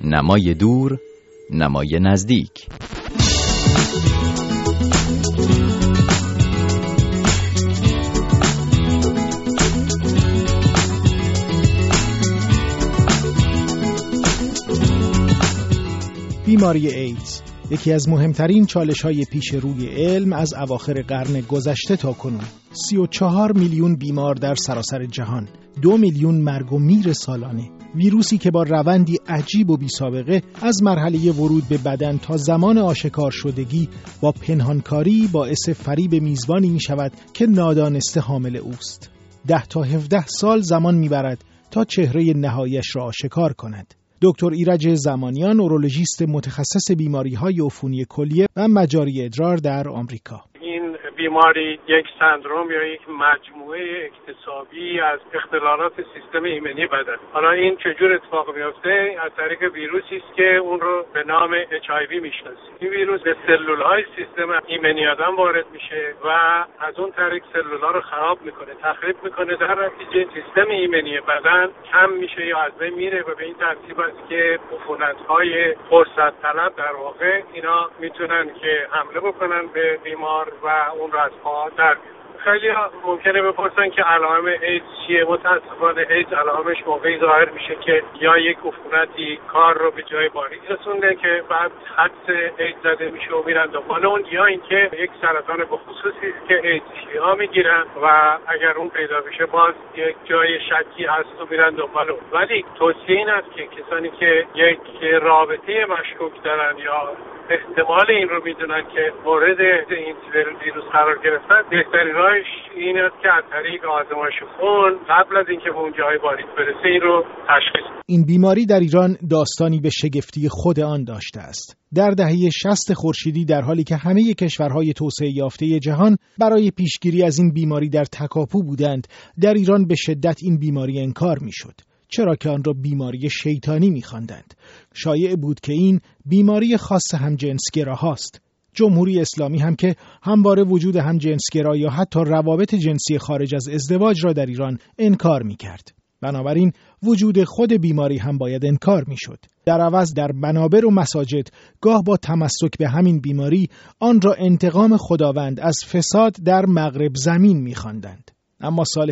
نمای دور، نمای نزدیک. بیماری ایدز یکی از مهمترین چالش‌های پیش روی علم از اواخر قرن گذشته تا کنون. 34 میلیون بیمار در سراسر جهان، 2 میلیون مرگ و میر سالانه. ویروسی که با روندی عجیب و بی‌سابقه از مرحله ورود به بدن تا زمان آشکار شدگی با پنهانکاری باعث فریب میزبانی می‌شود که نادانسته حامل اوست. 10 تا 17 سال زمان می‌برد تا چهره نهاییش را آشکار کند. دکتر ایرج زمانیان، نورولوژیست متخصص بیماری‌های عفونی کلیه و مجاری ادرار در آمریکا. این بیماری یک سندروم یا یک مجموعه اکتسابی از اختلالات سیستم ایمنی بدن. حالا این چجور اتفاق میفته؟ از طریق ویروسی است که اون رو به نام HIV میشناسیم. این ویروس به سلول‌های سیستم ایمنی آدم وارد میشه و از اون طریق سلول‌ها رو خراب میکنه، تخریب میکنه. در نتیجه سیستم ایمنی بدن کم میشه یا از بین میره و به این ترتیب است که عفونت‌های فرصت طلب در واقع اینا میتونن که حمله بکنن به بیمار و اون رو از پا در بیارن. خیلی ممکنه بپرسن که علائم ایدز چیه. متاسفانه ایدز علائمش موقعی ظاهر میشه که یا یک عفونتی کار رو به جای باریک رسونده که بعد حدس ایدز زده میشه و میرن دنبال اون، یا اینکه یک سرطان به خصوصی است که ایدز شیعا میگیرن و اگر اون پیدا بشه باز یک جای شکی هست و میرن دنبال اون. ولی توصیه این است که کسانی که یک رابطه مشکوک دارن یا احتمال این رو میدونن که مورد این ویروس قرار گرفتن، بهترین راهش این است که از طریق آزمایش خون قبل از اینکه به اون جای باریک برسه این رو تشخیص بدن. این بیماری در ایران داستانی به شگفتی خود آن داشته است. در دهه 60 خورشیدی، در حالی که همه کشورهای توسعه یافته جهان برای پیشگیری از این بیماری در تکاپو بودند، در ایران به شدت این بیماری انکار میشد، چرا که آن را بیماری شیطانی می‌خواندند. شایع بود که این بیماری خاص همجنسگراهاست. جمهوری اسلامی هم که همواره وجود همجنسگرا یا حتی روابط جنسی خارج از ازدواج را در ایران انکار می‌کرد. بنابراین وجود خود بیماری هم باید انکار می‌شد. در عوض در منابر و مساجد گاه با تمسک به همین بیماری آن را انتقام خداوند از فساد در مغرب زمین می‌خواندند. اما سال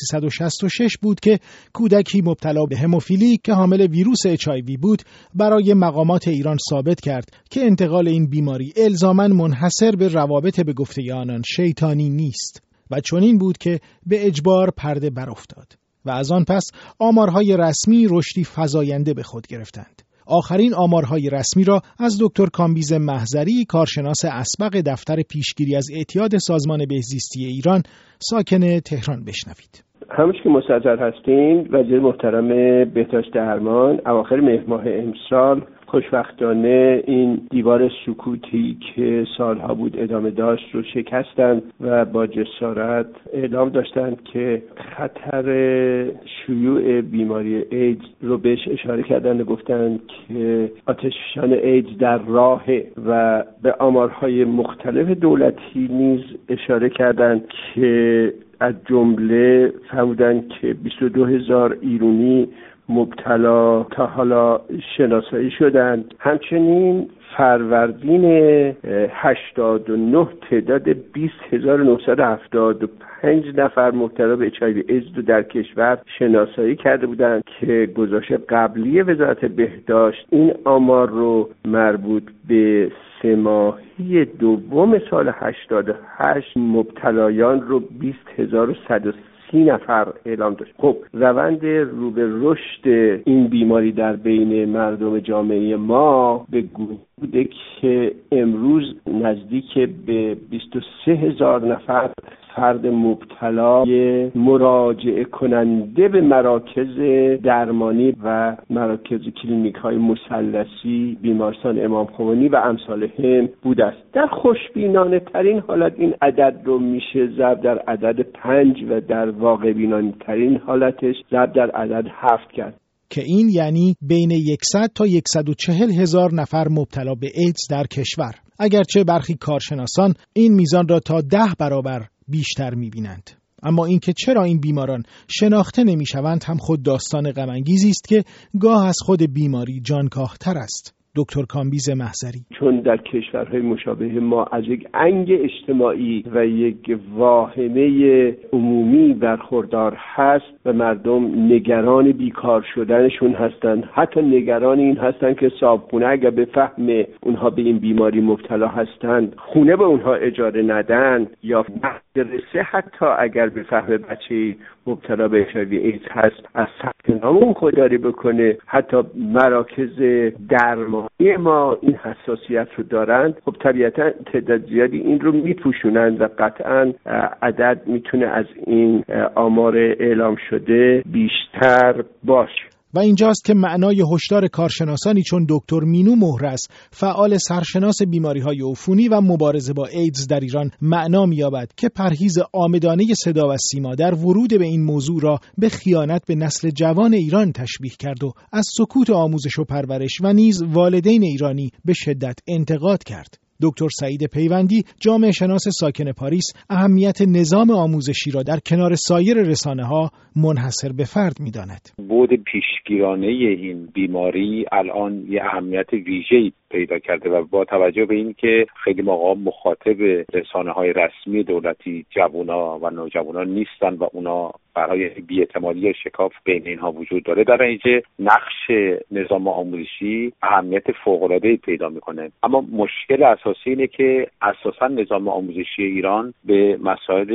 1366 بود که کودکی مبتلا به هموفیلی که حامل ویروس HIV بود برای مقامات ایران ثابت کرد که انتقال این بیماری الزاماً منحصر به روابط به گفته آنان شیطانی نیست و چنین بود که به اجبار پرده برافتاد و از آن پس آمارهای رسمی رشدی فزاینده به خود گرفتند. آخرین آمارهای رسمی را از دکتر کامبیز محضری، کارشناس اسبق دفتر پیشگیری از اعتیاد سازمان بهزیستی ایران، ساکن تهران بشنوید. همونش که مستحضر هستین، وزیر محترم بهداشت درمان اواخر مهر ماه امسال خوشبختانه این دیوار سکوتی که سالها بود ادامه داشت رو شکستند و با جسارت اعلام داشتند که خطر شیوع بیماری ایدز رو بهش اشاره کردند و گفتند که آتشفشان ایدز در راهه و به آمارهای مختلف دولتی نیز اشاره کردند که از جمله فرمودند که 22,000 ایرانی مبتلا تا حالا شناسایی شدند. همچنین فروردین 89 تعداد 20,975 نفر مبتلا به HIV ایدز رو در کشور شناسایی کرده بودند که گزارش قبلی وزارت بهداشت این آمار رو مربوط به 3 ماهی دوم سال 88 مبتلایان رو 20,130 نفر اعلام داشت. خب روند رو به رشد این بیماری در بین مردم جامعه ما به گونه بوده که امروز نزدیک به 23,000 نفر فرد مبتلای مراجعه کننده به مراکز درمانی و مراکز کلینیک های مثلثی بیمارستان امام خمینی و امثال هم بوده است. در خوشبینانه ترین حالت این عدد رو میشه ضرب در عدد 5 و در واقع بینانه ترین حالتش ضرب در عدد 7 کرد. که این یعنی بین 100 تا 140 هزار نفر مبتلا به ایدز در کشور. اگرچه برخی کارشناسان این میزان را تا 10 برابر بیشتر می‌بینند. اما اینکه چرا این بیماران شناخته نمیشوند هم خود داستان غم انگیزی است که گاه از خود بیماری جانکاه‌تر است. دکتر کامبیز محضری: چون در کشورهای مشابه ما از یک انگ اجتماعی و یک واهمه عمومی برخوردار هست و مردم نگران بیکار شدنشون هستند، حتی نگران این هستند که صاحبخونه اگر به فهم اونها به این بیماری مبتلا هستند خونه به اونها اجاره ندن، یا مدرسه حتی اگر به فهم بچه مبتلا به HIV ایدز هست از ثبت نام اون خودداری بکنه. حتی مراکز درمانی ما این حساسیت رو دارند. خب طبیعتا تعداد زیادی این رو میپوشونند و قطعا عدد میتونه از این آمار اعلام شده بیشتر باشه. و اینجاست که معنای هشدار کارشناسانی چون دکتر مینو مهرس، فعال سرشناس بیماری‌های عفونی و مبارزه با ایدز در ایران، معنا می‌یابد که پرهیز عامدانه صدا و سیما در ورود به این موضوع را به خیانت به نسل جوان ایران تشبیه کرد و از سکوت آموزش و پرورش و نیز والدین ایرانی به شدت انتقاد کرد. دکتر سعید پیوندی، جامعه شناس ساکن پاریس، اهمیت نظام آموزشی را در کنار سایر رسانه‌ها منحصر به فرد می‌داند. بود پیشگیرانه این بیماری الان یه اهمیت ویژه‌ای پیدا کرده و با توجه به این که خیلی موقع مخاطب رسانه‌های رسمی دولتی جوونا و نوجوانان نیستن و اونا برای بی‌اعتمادی یا شکاف بین اینها وجود داره، در اینجا نقش نظام آموزشی اهمیت فوق‌العاده‌ای پیدا می‌کنه. اما مشکل اساسی اینه که اساساً نظام آموزشی ایران به مسائل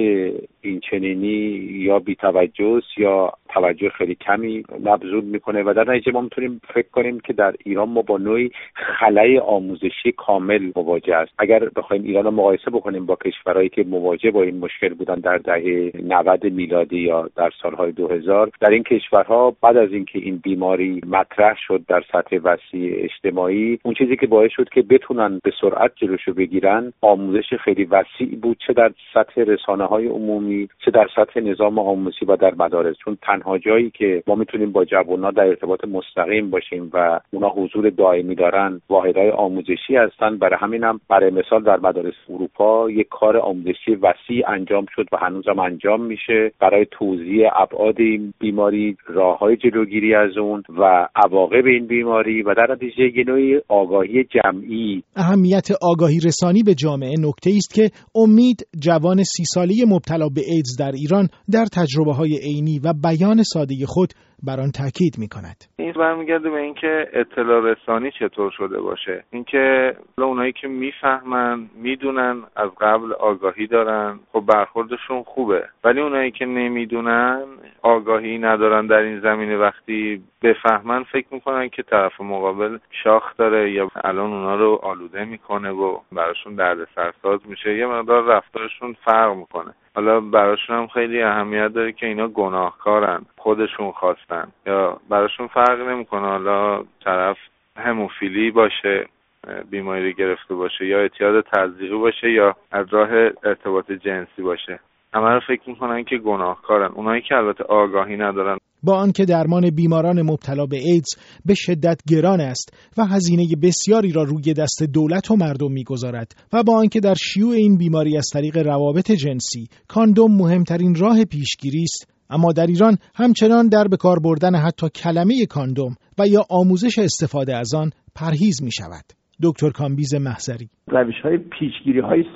اینچنینی یا بی‌توجه یا توجه خیلی کمی مبذول میکنه و در نتیجه ما میتونیم فکر کنیم که در ایران ما با نوعی خلأ آموزشی کامل مواجه است. اگر بخوایم ایران رو مقایسه بکنیم با کشورهایی که مواجه با این مشکل بودن در دهه 90 میلادی یا در سالهای 2000، در این کشورها بعد از اینکه این بیماری مطرح شد در سطح وسیع اجتماعی، اون چیزی که باعث شد که بتونن به سرعت جلوشو بگیرن آموزش خیلی وسیع بود، چه در سطح رسانه‌های عمومی، چه در سطح نظام آموزشی و در مدارس. چون تنها جایی که ما میتونیم با جوان‌ها در ارتباط مستقیم باشیم و اونا حضور دائمی دارن واحدهای آموزشی هستن. برای همینم برای مثال در مدارس اروپا یک کار آموزشی وسیع انجام شد و هنوزم انجام میشه برای توزیع ابعاد این بیماری، راههای جلوگیری از اون و عواقب این بیماری و در نتیجه یه نوعی آگاهی جمعی. اهمیت آگاهی رسانی به جامعه نکته‌ای است که امید، جوان 30 ساله مبتلا به ایدز در ایران، در تجربه‌های عینی و بیان ساده خود بر آن تاکید می‌کند. این برمیگرده به اینکه اطلاع رسانی چطور شده باشه. اینکه اونایی که میفهمن، میدونن، از قبل آگاهی دارن، خب برخوردشون خوبه. ولی اونایی که نمیدونن، آگاهی ندارن در این زمینه، وقتی بفهمن فکر میکنن که طرف مقابل شاخ داره یا الان اونا رو آلوده میکنه و براشون دردسرساز میشه، یه مقدار رفتارشون فرق میکنه. حالا براشون هم خیلی اهمیت داره که اینا گناهکارن، خودشون خواستن، یا براشون فرق نمیکنه حالا طرف هموفیلی باشه، بیماری گرفته باشه، یا اعتیاد تزریقی باشه، یا از راه ارتباط جنسی باشه. همه رو فکر میکنن که گناهکارن، اونایی که البته آگاهی ندارن. با آنکه درمان بیماران مبتلا به ایدز به شدت گران است و هزینه بسیاری را روی دست دولت و مردم می‌گذارد و با آنکه در شیوع این بیماری از طریق روابط جنسی کاندوم مهمترین راه پیشگیری است، اما در ایران همچنان در به کار بردن حتی کلمه کاندوم و یا آموزش استفاده از آن پرهیز می‌شود. دکتر کامبیز محضری: روش‌های پیشگیری‌های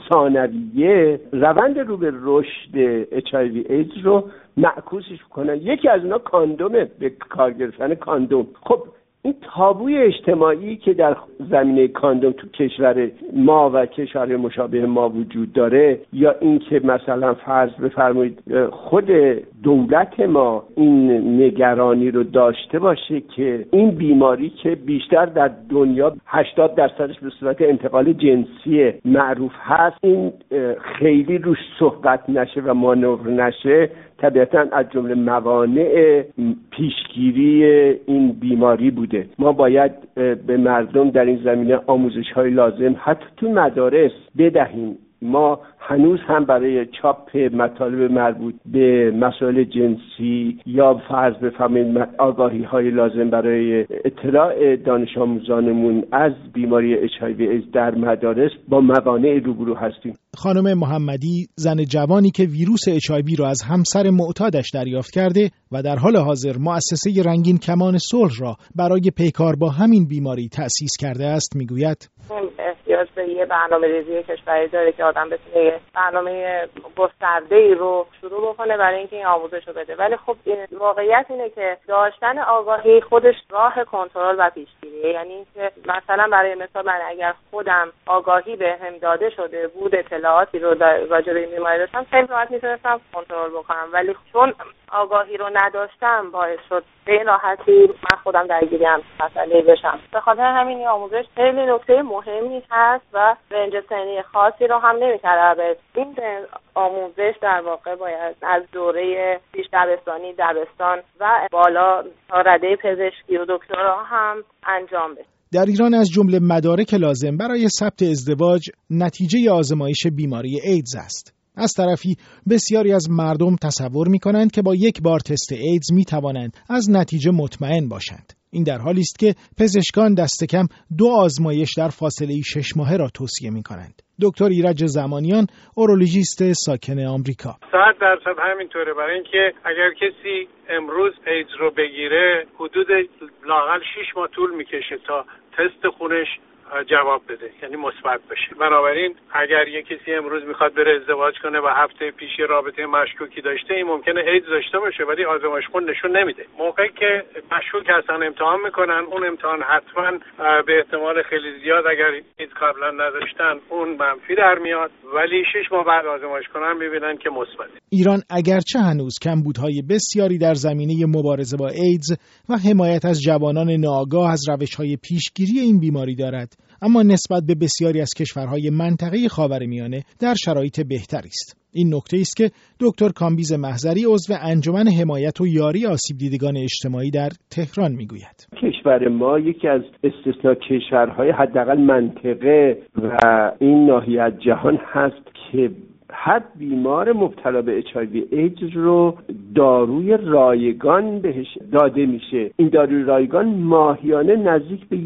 ثانویه روند رو به رشد HIV ایدز رو معکوسش کنن. یکی از اونها کاندومه، به کار گرفتن کاندوم. خب این تابوی اجتماعی که در زمینه کاندوم تو کشور ما و کشور مشابه ما وجود داره، یا این که مثلا فرض بفرمایید خود دولت ما این نگرانی رو داشته باشه که این بیماری که بیشتر در دنیا 80% به صورت انتقال جنسی معروف هست، این خیلی روش صحبت نشه و مانور نشه، طبیعتاً از جمله موانع پیشگیری این بیماری بوده. ما باید به مردم در این زمینه آموزش‌های لازم حتی تو مدارس بدهیم. ما هنوز هم برای چاپ مطالب مربوط به مسائل جنسی یا فرض بفرمایید آگاهی‌های لازم برای اطلاع دانش آموزانمون از بیماری HIV ایدز در مدارس با موانع روبرو هستیم. خانم محمدی زن جوانی که ویروس HIV را از همسر معتادش دریافت کرده و در حال حاضر مؤسسه رنگین کمان صلح را برای پیکار با همین بیماری تأسیس کرده است میگوید احتیاج به یه برنامه‌ریزی کشوری داره که آدم بتونه یه برنامه گسترده‌ای رو شروع بکنه برای اینکه این آموزش رو بده. ولی خب واقعیت اینه که داشتن آگاهی خودش راه کنترل و پیشگیریه. یعنی اینکه مثلا برای مثال من اگر خودم آگاهی بهم داده شده بود، اطلاعاتی رو راجع به این بیماری داشتم، خیلی راحت میتونستم کنترل بکنم. ولی چون آگاهی رو نداشتم باعث شد به این راحتی من خودم درگیری هم مسئله بشم. به خاطر همین این آموزش خیلی نکته مهمی هست و رنج سنی خاصی رو هم نمی‌طلبه. این آموزش در واقع باید از دوره پیش دبستانی، دبستان و بالا تا رده پزشکی و دکترا هم انجام بشه. در ایران از جمله مدارک لازم برای ثبت ازدواج نتیجه آزمایش بیماری ایدز است. از طرفی بسیاری از مردم تصور می‌کنند که با یک بار تست ایدز می‌توانند از نتیجه مطمئن باشند. این در حالی است که پزشکان دست کم 2 آزمایش در فاصله 6 ماهه را توصیه می‌کنند. دکتر ایرج زمانیان، اورولوژیست ساکن آمریکا: 100% همینطوره. برای اینکه اگر کسی امروز ایدز رو بگیره حدود لااقل 6 ماه طول می‌کشه تا تست خونش جواب بده، یعنی مثبت بشه. بنابراین اگر یک کسی امروز میخواد بره ازدواج کنه و هفته پیش رابطه مشکوکی داشته، این ممکنه ایدز داشته باشه ولی آزمایش خون نشون نمیده. موقعی که مشکوک هستن امتحان میکنن، اون امتحان حتما به احتمال خیلی زیاد اگر ایدز قبلا نداشتن اون منفی در میاد، ولی 6 ماه بعد آزمایش کنن میبینن که مثبت. ایران اگرچه هنوز کمبودهای بسیاری در زمینه مبارزه با ایدز و حمایت از جوانان ناآگاه از روش‌های پیشگیری این بیماری دارد، اما نسبت به بسیاری از کشورهای منطقه خاورمیانه در شرایط بهتری است. این نکته است که دکتر کامبیز محضری عضو انجمن حمایت و یاری آسیب دیدگان اجتماعی در تهران میگوید. کشور ما یکی از استثنا کشورهای حداقل منطقه و این ناحیه از جهان هست که هر بیمار مبتلا به HIV ایدز رو داروی رایگان بهش داده میشه. این داروی رایگان ماهیانه نزدیک به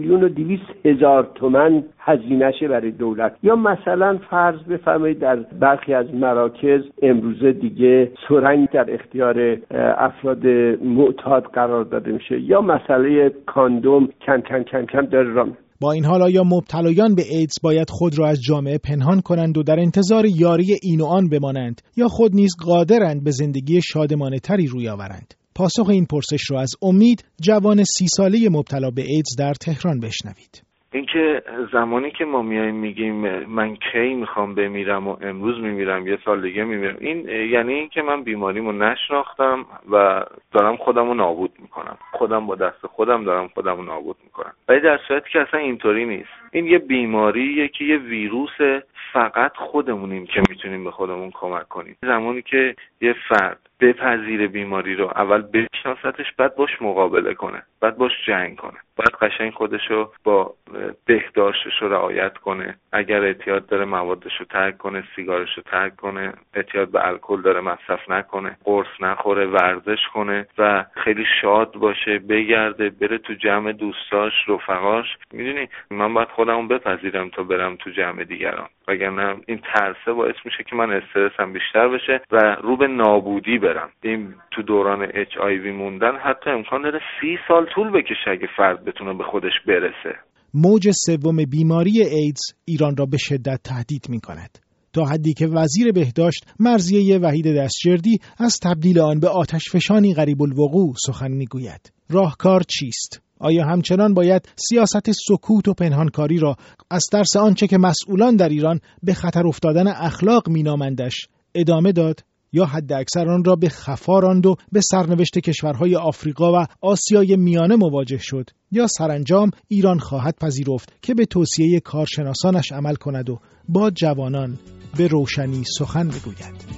1,200,000 تومان هزینه‌شه برای دولت. یا مثلا فرض بفرمایید در برخی از مراکز امروزه دیگه سرنگ در اختیار افراد معتاد قرار داده میشه، یا مسئله کاندوم کم داره راه. با این حال آیا مبتلایان به ایدز باید خود را از جامعه پنهان کنند و در انتظار یاری این و آن بمانند، یا خود نیز قادرند به زندگی شادمانه تری روی آورند؟ پاسخ این پرسش را از امید، جوان 30 ساله مبتلا به ایدز در تهران بشنوید. اینکه زمانی که ما میایم میگیم من کی میخوام بمیرم و امروز میمیرم، یه سال دیگه میمیرم، این یعنی اینکه من بیماریمو نشناختم و دارم خودمو نابود میکنم. خودم با دست خودم دارم خودمو نابود میکنم. ولی در صورتی که اصلا اینطوری نیست. این یه بیماریه که یه ویروس، فقط خودمونیم که میتونیم به خودمون کمک کنیم. زمانی که یه فرد بپذیره بیماری رو، اول بشناستش، بعد باش مقابله کنه، بعد باش جنگ کنه، بعد قشنگ خودشو با بهداشتش رو رعایت کنه. اگر اعتیاد داره موادش رو ترک کنه، سیگارش رو ترک کنه، اعتیاد به الکل داره مصرف نکنه، قرص نخوره، ورزش کنه و خیلی شاد باشه، بگرده، بره تو جمع دوستاش، رفقاش. میدونی من باید خودمو بپذیرم تا برم تو جمع دیگران، وگرنه این ترسه باعث میشه که من استرسم بیشتر بشه و رو به نابودی برم. این تو دوران HIV موندن حتی امکان داره 30 سال طول بکشه اگه فرد بتونه به خودش برسه. موج سوم بیماری ایدز ایران را به شدت تهدید می‌کند، تا حدی که وزیر بهداشت مرضیه وحید دستجردی از تبدیل آن به آتشفشانی قریب الوقوع سخن می‌گوید. راهکار چیست؟ آیا همچنان باید سیاست سکوت و پنهانکاری را از ترس آنچه که مسئولان در ایران به خطر افتادن اخلاق مینامندش ادامه داد، یا حد اکثر آن را به خفا راند و به سرنوشت کشورهای آفریقا و آسیای میانه مواجه شد، یا سرانجام ایران خواهد پذیرفت که به توصیه کارشناسانش عمل کند و با جوانان به روشنی سخن بگوید؟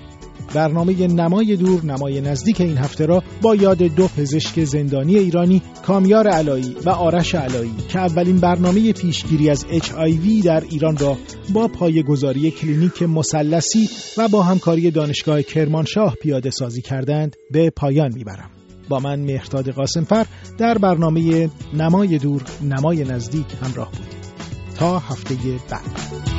برنامه نمای دور نمای نزدیک این هفته را با یاد دو پزشک زندانی ایرانی، کامیار علایی و آرش علایی که اولین برنامه پیشگیری از HIV در ایران را با پایه‌گذاری کلینیک مثلثی و با همکاری دانشگاه کرمانشاه پیاده سازی کردند به پایان میبرم. با من مهرداد قاسمفر در برنامه نمای دور نمای نزدیک همراه بودید. تا هفته بعد.